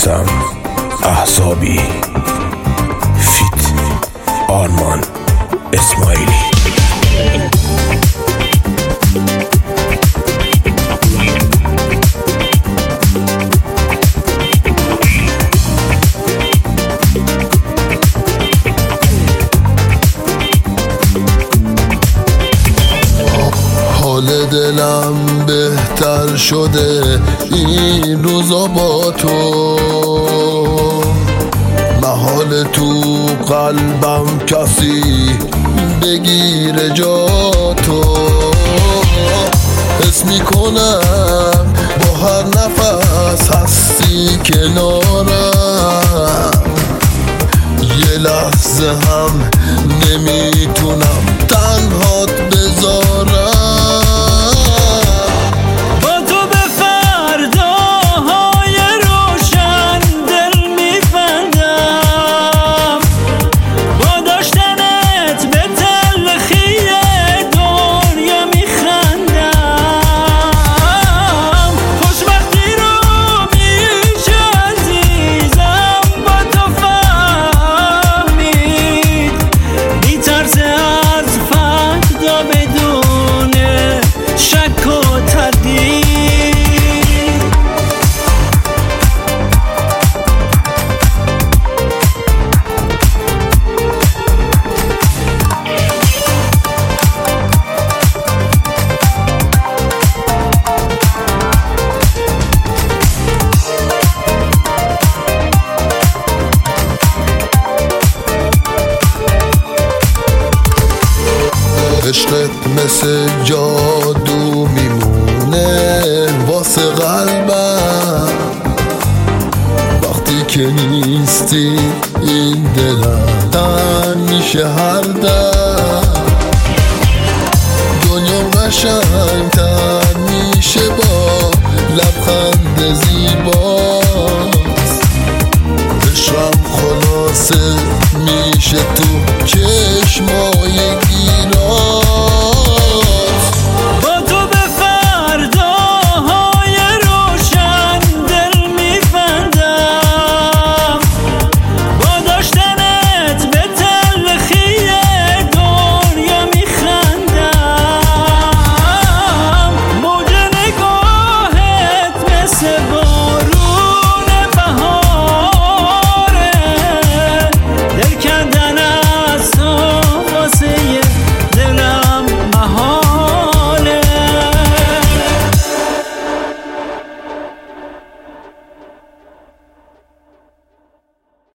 میسم احزابی فیت آرمان اسماعیلی. حال دلم بهتر شده این روزا با تو، محال تو قلبم کسی بگیره جا تو. حس میکنم با هر نفس هستی کنارم، یه لحظه هم نمیتونم تنهات بذارم. عشقت مثل جادو میمونه واسه قلبم، وقتی که نیستی این دلم تن میشه هر دم. دنیا قشنگ‌تر میشه با لبخند زیباست، عشقم خلاصه میشه تو چشمات.